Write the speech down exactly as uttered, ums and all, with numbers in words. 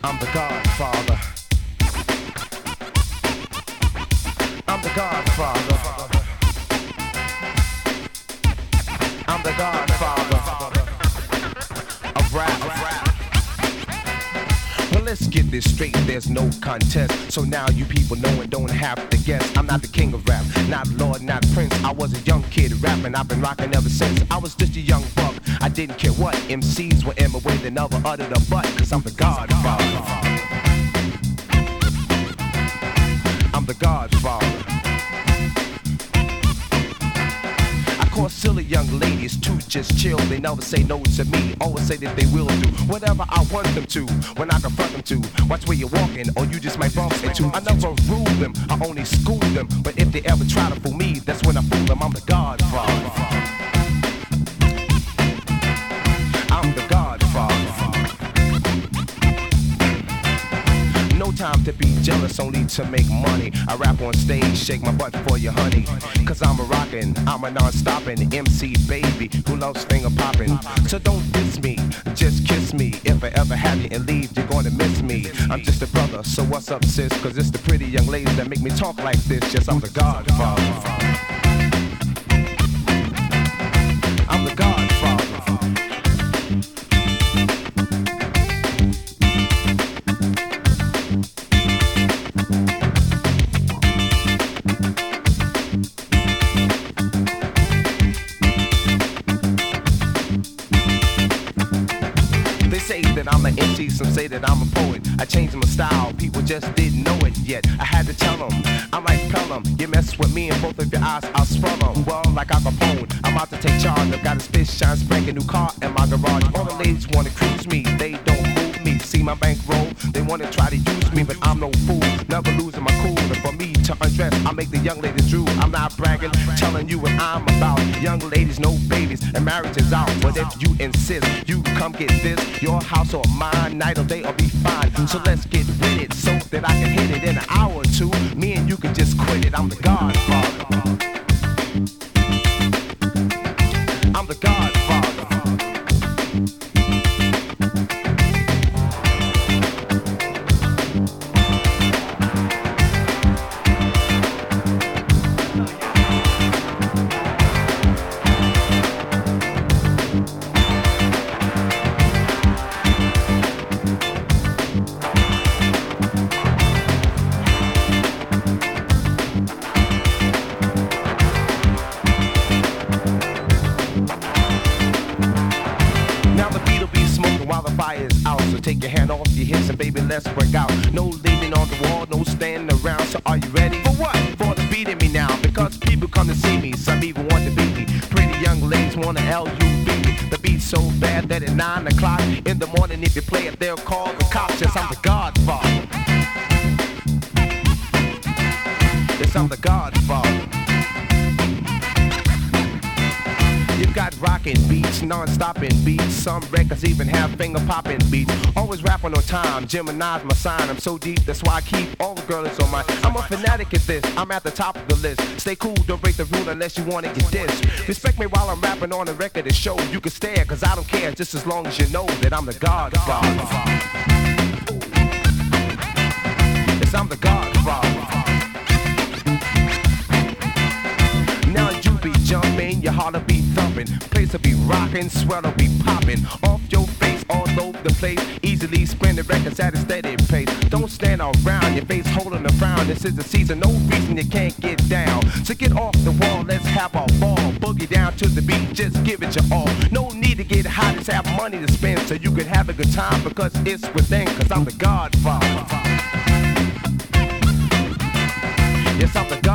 I'm the Godfather. I'm the Godfather. I'm the Godfather of rap. Of rap. Well, let's get this straight, there's no contest. So now you people know and don't have to guess. I'm not the king of rap, not Lord, not Prince. I was a young kid rapping, I've been rocking ever since. I was just a young buck, I didn't care what M Cs were in my way, they never uttered a butt. Cause I'm the Godfather. I'm the Godfather. I call silly young ladies to just chill. They never say no to me, always say that they will do whatever I want them to, when I confront them to. Watch where you're walking, or you just might bump into. I never rule them, I only school them. But if they ever try to fool me, that's when I fool them. I'm the Godfather. I'm the Godfather. No time to be jealous, only to make money. I rap on stage, shake my butt for you, honey. Cause I'm a rockin', I'm a non-stoppin' M C baby who loves finger poppin'. So don't diss me, just kiss me. If I ever have you and leave, you're gonna miss me. I'm just a brother, so what's up, sis? Cause it's the pretty young ladies that make me talk like this. Yes, I'm the Godfather. I'm the Godfather. I'm an M C, some say that I'm a poet. I changed my style, people just didn't know it yet. I had to tell them, I'm like Pelham. You mess with me and both of your eyes, I'll swell them. Well, like Al Capone, I'm out to take charge. I've got a spit shine, spank a new car in my garage. All the ladies wanna cruise me, they don't move me. See my bankroll, they wanna try to use me, but I'm no fool, never losing my cool. And for me to undress, I make the young ladies drool. I'm not bragging, telling you what I'm about. Young ladies, no babies, and marriage is out. But if you insist, you come get this, your house or mine, night or day or be fine. So let's get with it, so that I can hit it in an hour or two. Me and you can just quit it. I'm the Godfather. I'm the Godfather. Take your hand off your hips and baby, let's work out. No leaning on the wall, no standing around. So are you ready? For what? For the beat in me now. Because people come to see me, some even want to beat me. Pretty young ladies want to L U B me. The beat's so bad that at nine o'clock in the morning, if you play it, they'll call the cops. Yes, I'm the Godfather. Yes, I'm the Godfather. You've got rockin' beats, non-stopping beats. Some records even have finger-popping beats. Always rapping on time, Gemini's my sign. I'm so deep, that's why I keep all the girls on my. I'm a fanatic at this, I'm at the top of the list. Stay cool, don't break the rule unless you wanna get dissed. Respect me while I'm rapping on the record and show. You can stare, cause I don't care, just as long as you know that I'm the Godfather. Yes, I'm the Godfather. Now you be jumping, your heart'll be thumping, place'll be rocking, sweat'll be popping off your face all over the place. Easily spin the records at a steady pace. Don't stand around, your face holding a frown. This is the season, no reason you can't get down. So get off the wall, let's have a ball. Boogie down to the beat, just give it your all. No need to get hot, just have money to spend so you can have a good time because it's within. Cause I'm the Godfather. Yes, I'm the Godfather.